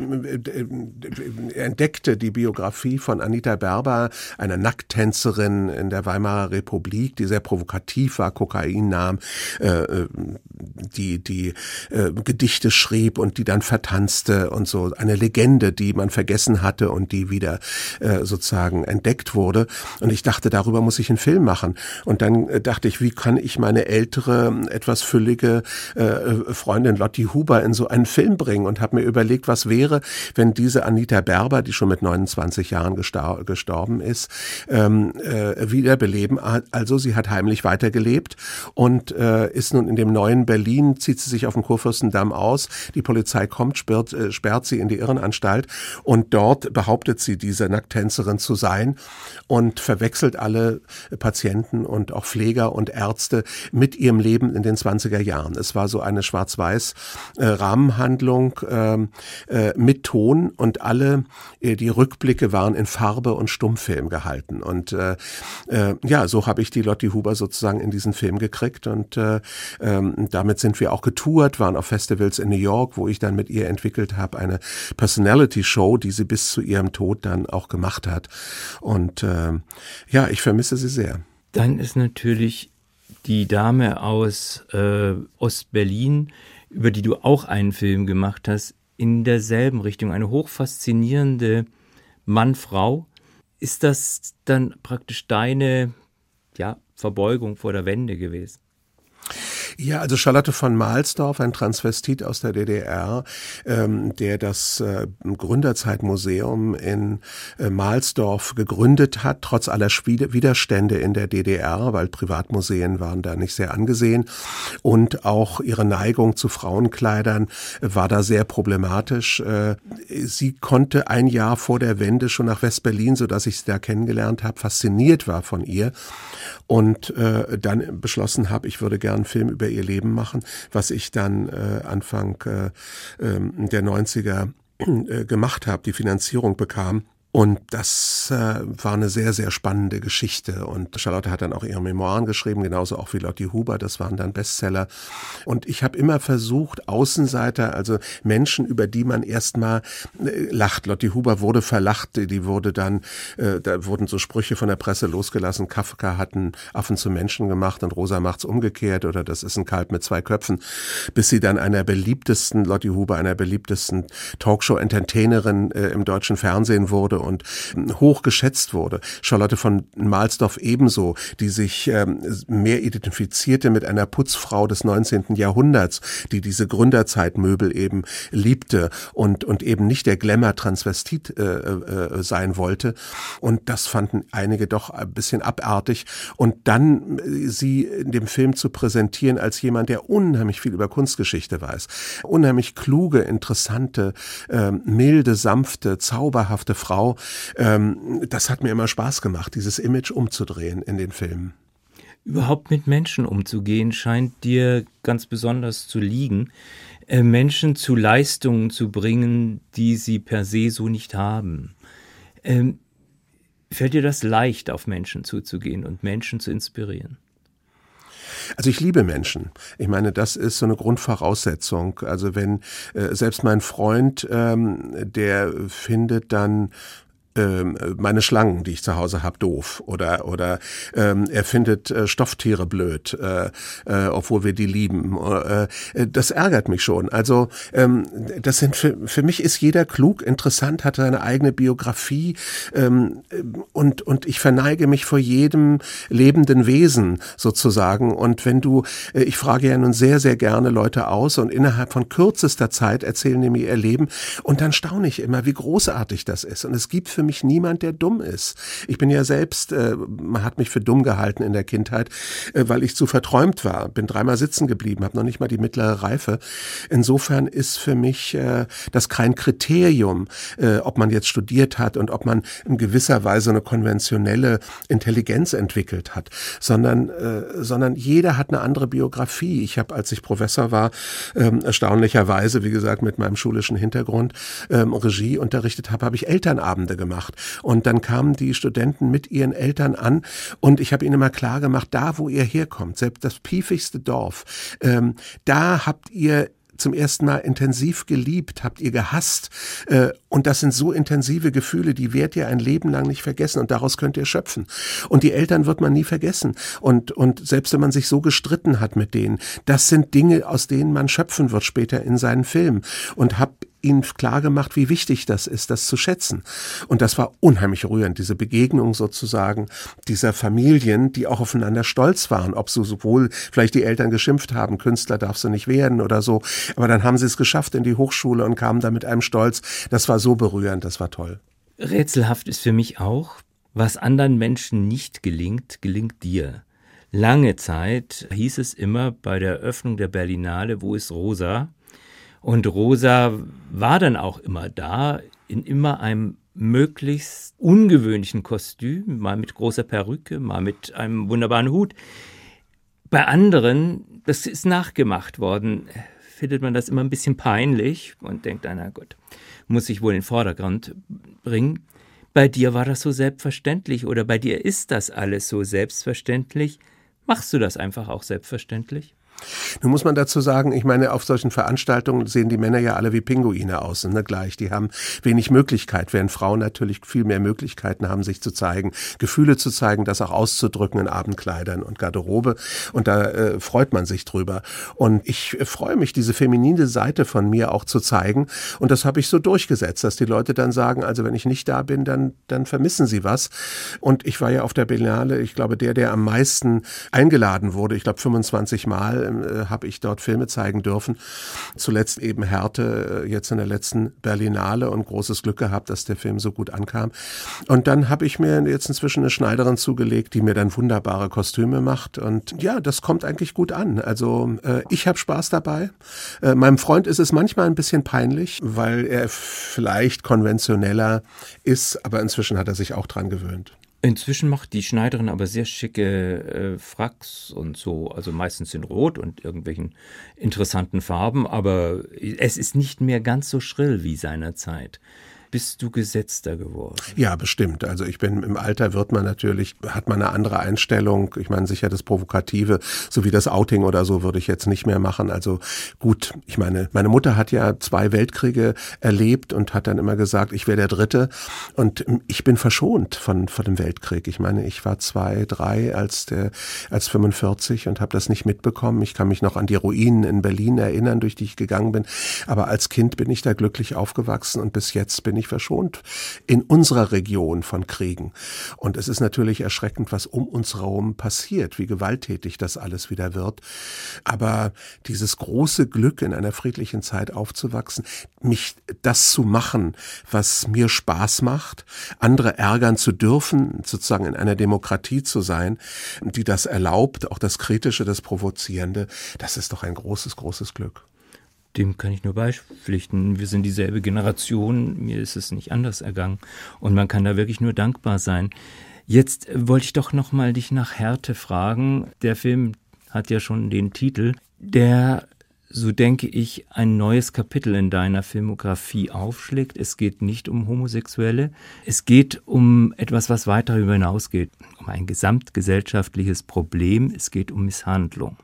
äh, entdeckte die Biografie von Anita Berber, einer Nackttänzerin in der Weimarer Republik, die sehr provokativ war, Kokain nahm, äh, die die äh, Gedichte schrieb und die dann vertanzte und so, eine Legende, die man vergessen hatte und die wieder äh, sozusagen entdeckt wurde. Und ich dachte, darüber muss ich einen Film machen. Und dann äh, dachte ich, wie kann ich meine ältere, etwas füllige äh, Freundin Lotti Huber in so einen Film bringen, und habe mir überlegt, was wäre, wenn diese Anita Berber, die schon mit neunundzwanzig Jahren gestor- gestorben ist, ähm, äh, wiederbeleben. Also sie hat heimlich weitergelebt und äh, ist nun in dem neuen Berlin, zieht sie sich auf dem Kurfürstendamm aus, die Polizei kommt, sperrt, äh, sperrt sie in die Irrenanstalt, und dort behauptet sie, diese Nackttänzerin zu sein, und verwechselt alle Patienten und auch Pfleger und Ärzte mit ihrem Leben in den zwanziger Jahren. Es war so eine schwarz-weiß äh, Rahmenhandlung äh, äh, mit Ton, und alle äh, die Rückblicke waren in Farbe und Stummfilm gehalten. Und äh, äh, ja, so habe ich die Lotti Huber sozusagen in diesen Film gekriegt, und äh, äh, damit sind wir auch getourt, waren auf Festivals in New York, wo ich dann mit ihr entwickelt habe, eine Personality-Show, die sie bis zu ihrem Tod dann auch gemacht hat. Und äh, ja, ich vermisse sie sehr. Dann ist natürlich die Dame aus äh, Ostberlin, über die du auch einen Film gemacht hast, in derselben Richtung. Eine hochfaszinierende Mann-Frau. Ist das dann praktisch deine ja, Verbeugung vor der Wende gewesen? Ja, also Charlotte von Mahlsdorf, ein Transvestit aus der D D R, ähm, der das äh, Gründerzeitmuseum in äh, Mahlsdorf gegründet hat, trotz aller Schwied- Widerstände in der D D R, weil Privatmuseen waren da nicht sehr angesehen, und auch ihre Neigung zu Frauenkleidern äh, war da sehr problematisch. Äh, sie konnte ein Jahr vor der Wende schon nach West-Berlin, sodass ich sie da kennengelernt habe, fasziniert war von ihr, und äh, dann beschlossen habe, ich würde gerne einen Film über ihr Leben machen, was ich dann äh, Anfang äh, der neunziger äh, gemacht habe, die Finanzierung bekam. Und das äh, war eine sehr, sehr spannende Geschichte. Und Charlotte hat dann auch ihre Memoiren geschrieben, genauso auch wie Lotti Huber. Das waren dann Bestseller. Und ich habe immer versucht, Außenseiter, also Menschen, über die man erstmal äh, lacht. Lotti Huber wurde verlacht, die wurde dann, äh, da wurden so Sprüche von der Presse losgelassen. Kafka hat einen Affen zu Menschen gemacht und Rosa macht's umgekehrt, oder das ist ein Kalb mit zwei Köpfen. Bis sie dann einer beliebtesten, Lotti Huber, einer beliebtesten Talkshow-Entertainerin äh, im deutschen Fernsehen wurde und hoch geschätzt wurde. Charlotte von Mahlsdorf ebenso, die sich ähm, mehr identifizierte mit einer Putzfrau des neunzehnten Jahrhunderts, die diese Gründerzeitmöbel eben liebte und und eben nicht der Glamour-Transvestit äh, äh, sein wollte. Und das fanden einige doch ein bisschen abartig. Und dann äh, sie in dem Film zu präsentieren als jemand, der unheimlich viel über Kunstgeschichte weiß, unheimlich kluge, interessante, äh, milde, sanfte, zauberhafte Frau. Ähm, das hat mir immer Spaß gemacht, dieses Image umzudrehen in den Filmen. Überhaupt mit Menschen umzugehen, scheint dir ganz besonders zu liegen. Äh, Menschen zu Leistungen zu bringen, die sie per se so nicht haben. Ähm, fällt dir das leicht, auf Menschen zuzugehen und Menschen zu inspirieren? Also ich liebe Menschen. Ich meine, das ist so eine Grundvoraussetzung. Also wenn äh, selbst mein Freund, ähm, der findet dann meine Schlangen, die ich zu Hause habe, doof. Oder oder ähm, er findet äh, Stofftiere blöd, äh, äh, obwohl wir die lieben. Äh, das ärgert mich schon. Also ähm, das sind für, für mich ist jeder klug, interessant, hat seine eigene Biografie ähm, und und ich verneige mich vor jedem lebenden Wesen sozusagen. Und wenn du, äh, ich frage ja nun sehr, sehr gerne Leute aus und innerhalb von kürzester Zeit erzählen die mir ihr Leben und dann staune ich immer, wie großartig das ist. Und es gibt für mich niemand, der dumm ist. Ich bin ja selbst, äh, man hat mich für dumm gehalten in der Kindheit, äh, weil ich zu verträumt war. Bin dreimal sitzen geblieben, habe noch nicht mal die mittlere Reife. Insofern ist für mich äh, das kein Kriterium, äh, ob man jetzt studiert hat und ob man in gewisser Weise eine konventionelle Intelligenz entwickelt hat, sondern, äh, sondern jeder hat eine andere Biografie. Ich habe, als ich Professor war, äh, erstaunlicherweise, wie gesagt, mit meinem schulischen Hintergrund, äh, Regie unterrichtet habe, habe ich Elternabende gemacht. Und dann kamen die Studenten mit ihren Eltern an und ich habe ihnen immer klar gemacht, da wo ihr herkommt, selbst das piefigste Dorf, ähm, da habt ihr zum ersten Mal intensiv geliebt, habt ihr gehasst äh, und das sind so intensive Gefühle, die werdet ihr ein Leben lang nicht vergessen und daraus könnt ihr schöpfen. Und die Eltern wird man nie vergessen und und selbst wenn man sich so gestritten hat mit denen, das sind Dinge, aus denen man schöpfen wird später in seinen Filmen und hab ihnen klar gemacht, wie wichtig das ist, das zu schätzen. Und das war unheimlich rührend, diese Begegnung sozusagen dieser Familien, die auch aufeinander stolz waren, ob so sowohl vielleicht die Eltern geschimpft haben, Künstler darfst du nicht werden oder so, aber dann haben sie es geschafft in die Hochschule und kamen da mit einem Stolz. Das war so berührend, das war toll. Rätselhaft ist für mich auch, was anderen Menschen nicht gelingt, gelingt dir. Lange Zeit hieß es immer bei der Eröffnung der Berlinale, wo ist Rosa? Und Rosa war dann auch immer da, in immer einem möglichst ungewöhnlichen Kostüm, mal mit großer Perücke, mal mit einem wunderbaren Hut. Bei anderen, das ist nachgemacht worden, findet man das immer ein bisschen peinlich und denkt, na gut, muss ich wohl in den Vordergrund bringen. Bei dir war das so selbstverständlich oder bei dir ist das alles so selbstverständlich. Machst du das einfach auch selbstverständlich? Nun muss man dazu sagen, ich meine, auf solchen Veranstaltungen sehen die Männer ja alle wie Pinguine aus, ne, gleich. Die haben wenig Möglichkeit, während Frauen natürlich viel mehr Möglichkeiten haben, sich zu zeigen, Gefühle zu zeigen, das auch auszudrücken in Abendkleidern und Garderobe. Und da äh, freut man sich drüber. Und ich äh, freue mich, diese feminine Seite von mir auch zu zeigen. Und das habe ich so durchgesetzt, dass die Leute dann sagen, also wenn ich nicht da bin, dann, dann vermissen sie was. Und ich war ja auf der Berlinale, ich glaube, der, der am meisten eingeladen wurde, ich glaube fünfundzwanzig Mal, habe ich dort Filme zeigen dürfen. Zuletzt eben Härte, jetzt in der letzten Berlinale und großes Glück gehabt, dass der Film so gut ankam. Und dann habe ich mir jetzt inzwischen eine Schneiderin zugelegt, die mir dann wunderbare Kostüme macht. Und ja, das kommt eigentlich gut an. Also äh, ich habe Spaß dabei. Äh, meinem Freund ist es manchmal ein bisschen peinlich, weil er vielleicht konventioneller ist, aber inzwischen hat er sich auch dran gewöhnt. Inzwischen macht die Schneiderin aber sehr schicke äh, Fracks und so, also meistens in Rot und irgendwelchen interessanten Farben, aber es ist nicht mehr ganz so schrill wie seinerzeit. Bist du gesetzter geworden? Ja, bestimmt. Also ich bin im Alter wird man natürlich, hat man eine andere Einstellung. Ich meine sicher das Provokative, so wie das Outing oder so würde ich jetzt nicht mehr machen. Also gut, ich meine, meine Mutter hat ja zwei Weltkriege erlebt und hat dann immer gesagt, ich wäre der Dritte. Und ich bin verschont von, von dem Weltkrieg. Ich meine, ich war zwei, drei als der, als fünfundvierzig und habe das nicht mitbekommen. Ich kann mich noch an die Ruinen in Berlin erinnern, durch die ich gegangen bin. Aber als Kind bin ich da glücklich aufgewachsen und bis jetzt bin ich verschont in unserer Region von Kriegen. Und es ist natürlich erschreckend, was um uns herum passiert, wie gewalttätig das alles wieder wird. Aber dieses große Glück, in einer friedlichen Zeit aufzuwachsen, mich das zu machen, was mir Spaß macht, andere ärgern zu dürfen, sozusagen in einer Demokratie zu sein, die das erlaubt, auch das Kritische, das Provozierende, das ist doch ein großes, großes Glück. Dem kann ich nur beipflichten. Wir sind dieselbe Generation, mir ist es nicht anders ergangen und man kann da wirklich nur dankbar sein. Jetzt wollte ich doch noch mal dich nach Härte fragen. Der Film hat ja schon den Titel, der, so denke ich, ein neues Kapitel in deiner Filmografie aufschlägt. Es geht nicht um Homosexuelle, es geht um etwas, was weiter darüber hinausgeht, um ein gesamtgesellschaftliches Problem, es geht um Misshandlung.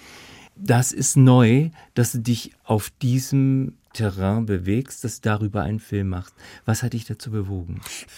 Das ist neu, dass du dich auf diesem Terrain bewegst, dass du darüber einen Film machst. Was hat dich dazu bewogen?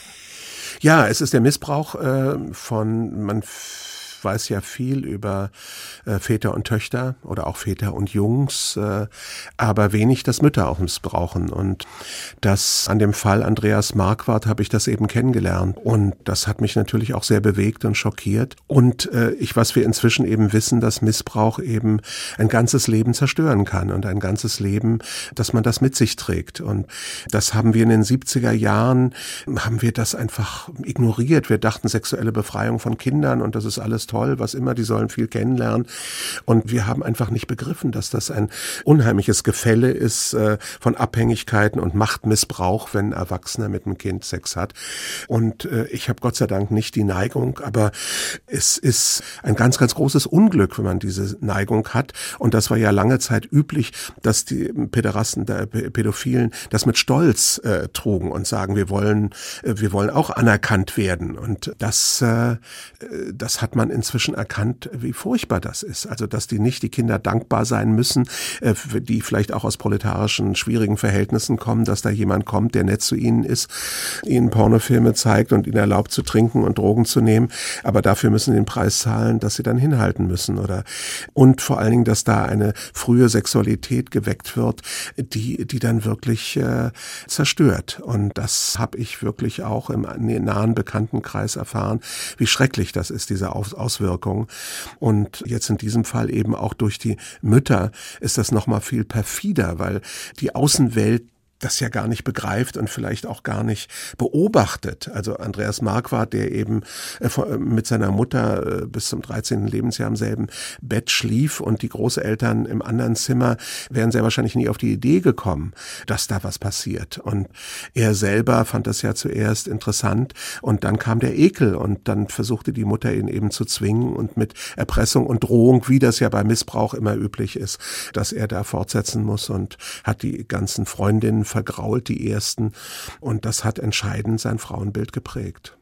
Ja, es ist der Missbrauch äh, von, man weiß ja viel über äh, Väter und Töchter oder auch Väter und Jungs, äh, aber wenig, dass Mütter auch missbrauchen. Und das an dem Fall Andreas Marquardt habe ich das eben kennengelernt. Und das hat mich natürlich auch sehr bewegt und schockiert. Und äh, ich, was wir inzwischen eben wissen, dass Missbrauch eben ein ganzes Leben zerstören kann und ein ganzes Leben, dass man das mit sich trägt. Und das haben wir in den siebziger Jahren, haben wir das einfach ignoriert. Wir dachten, sexuelle Befreiung von Kindern und das ist alles toll. Toll, was immer, die sollen viel kennenlernen. Und wir haben einfach nicht begriffen, dass das ein unheimliches Gefälle ist äh, von Abhängigkeiten und Machtmissbrauch, wenn ein Erwachsener mit einem Kind Sex hat. Und äh, ich habe Gott sei Dank nicht die Neigung, aber es ist ein ganz, ganz großes Unglück, wenn man diese Neigung hat. Und das war ja lange Zeit üblich, dass die Päderasten, der Pädophilen, das mit Stolz äh, trugen und sagen, wir wollen, äh, wir wollen auch anerkannt werden. Und das, äh, das hat man in inzwischen erkannt, wie furchtbar das ist. Also, dass die nicht die Kinder dankbar sein müssen, äh, die vielleicht auch aus proletarischen, schwierigen Verhältnissen kommen, dass da jemand kommt, der nett zu ihnen ist, ihnen Pornofilme zeigt und ihnen erlaubt zu trinken und Drogen zu nehmen. Aber dafür müssen sie den Preis zahlen, dass sie dann hinhalten müssen. Oder und vor allen Dingen, dass da eine frühe Sexualität geweckt wird, die, die dann wirklich äh, zerstört. Und das habe ich wirklich auch im nahen Bekanntenkreis erfahren, wie schrecklich das ist, diese Aus Auswirkungen. Und jetzt in diesem Fall eben auch durch die Mütter ist das nochmal viel perfider, weil die Außenwelt das ja gar nicht begreift und vielleicht auch gar nicht beobachtet. Also Andreas Marquardt, der eben mit seiner Mutter bis zum dreizehnten Lebensjahr im selben Bett schlief und die Großeltern im anderen Zimmer, wären sehr wahrscheinlich nie auf die Idee gekommen, dass da was passiert. Und er selber fand das ja zuerst interessant und dann kam der Ekel und dann versuchte die Mutter ihn eben zu zwingen und mit Erpressung und Drohung, wie das ja bei Missbrauch immer üblich ist, dass er da fortsetzen muss und hat die ganzen Freundinnen vergrault, die ersten. Und das hat entscheidend sein Frauenbild geprägt.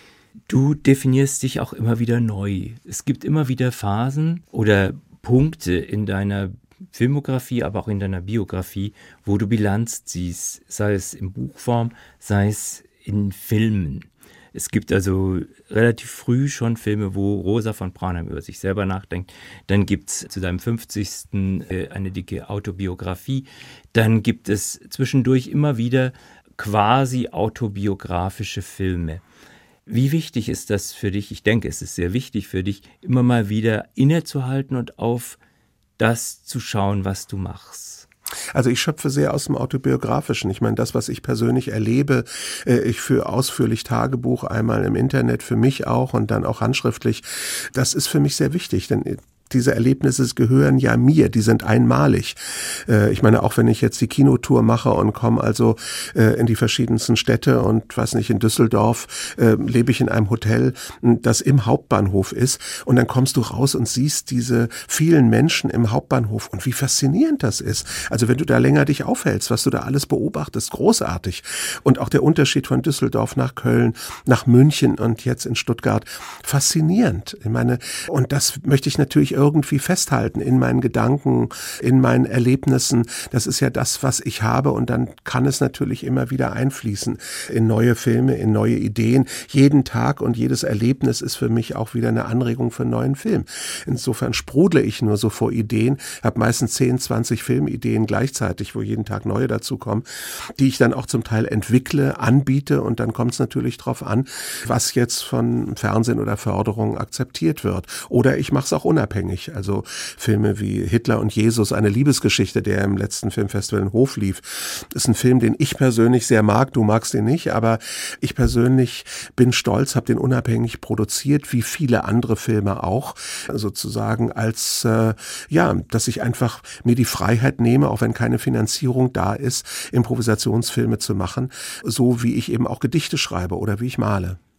Du definierst dich auch immer wieder neu. Es gibt immer wieder Phasen oder Punkte in deiner Filmografie, aber auch in deiner Biografie, wo du Bilanz ziehst, sei es in Buchform, sei es in Filmen. Es gibt also relativ früh schon Filme, wo Rosa von Braunheim über sich selber nachdenkt. Dann gibt es zu seinem fünfzigsten äh, eine dicke Autobiografie. Dann gibt es zwischendurch immer wieder quasi autobiografische Filme. Wie wichtig ist das für dich? Ich denke, es ist sehr wichtig für dich, immer mal wieder innezuhalten und auf das zu schauen, was du machst. Also ich schöpfe sehr aus dem Autobiografischen. Ich meine, das, was ich persönlich erlebe, ich führe ausführlich Tagebuch, einmal im Internet für mich auch und dann auch handschriftlich. Das ist für mich sehr wichtig, denn diese Erlebnisse gehören ja mir, die sind einmalig. Äh, ich meine, auch wenn ich jetzt die Kinotour mache und komme also äh, in die verschiedensten Städte und weiß nicht, in Düsseldorf äh, lebe ich in einem Hotel, das im Hauptbahnhof ist und dann kommst du raus und siehst diese vielen Menschen im Hauptbahnhof und wie faszinierend das ist. Also wenn du da länger dich aufhältst, was du da alles beobachtest, großartig. Und auch der Unterschied von Düsseldorf nach Köln, nach München und jetzt in Stuttgart, faszinierend. Ich meine, und das möchte ich natürlich irgendwie festhalten in meinen Gedanken, in meinen Erlebnissen. Das ist ja das, was ich habe und dann kann es natürlich immer wieder einfließen in neue Filme, in neue Ideen. Jeden Tag und jedes Erlebnis ist für mich auch wieder eine Anregung für einen neuen Film. Insofern sprudle ich nur so vor Ideen, habe meistens zehn, zwanzig Filmideen gleichzeitig, wo jeden Tag neue dazukommen, die ich dann auch zum Teil entwickle, anbiete und dann kommt es natürlich drauf an, was jetzt von Fernsehen oder Förderung akzeptiert wird. Oder ich mache es auch unabhängig. Also Filme wie Hitler und Jesus, eine Liebesgeschichte, der im letzten Filmfestival in Hof lief, ist ein Film, den ich persönlich sehr mag. Du magst ihn nicht, aber ich persönlich bin stolz, habe den unabhängig produziert, wie viele andere Filme auch, sozusagen als, äh, ja, dass ich einfach mir die Freiheit nehme, auch wenn keine Finanzierung da ist, Improvisationsfilme zu machen, so wie ich eben auch Gedichte schreibe oder wie ich male.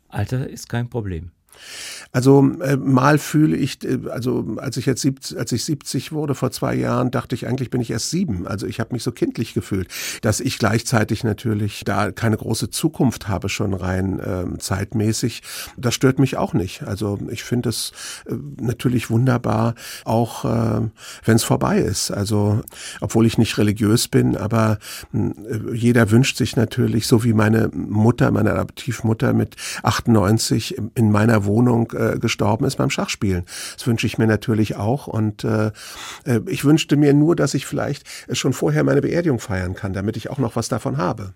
Alter ist kein Problem. Also äh, mal fühle ich, äh, also als ich jetzt siebzig, als ich siebzig wurde vor zwei Jahren, dachte ich eigentlich bin ich erst sieben. Also ich habe mich so kindlich gefühlt, dass ich gleichzeitig natürlich da keine große Zukunft habe schon rein äh, zeitmäßig. Das stört mich auch nicht. Also ich finde es äh, natürlich wunderbar, auch äh, wenn es vorbei ist. Also obwohl ich nicht religiös bin, aber äh, jeder wünscht sich natürlich, so wie meine Mutter, meine Adoptivmutter mit achtundneunzig in meiner Wohnung äh, gestorben ist beim Schachspielen. Das wünsche ich mir natürlich auch und äh, ich wünschte mir nur, dass ich vielleicht schon vorher meine Beerdigung feiern kann, damit ich auch noch was davon habe.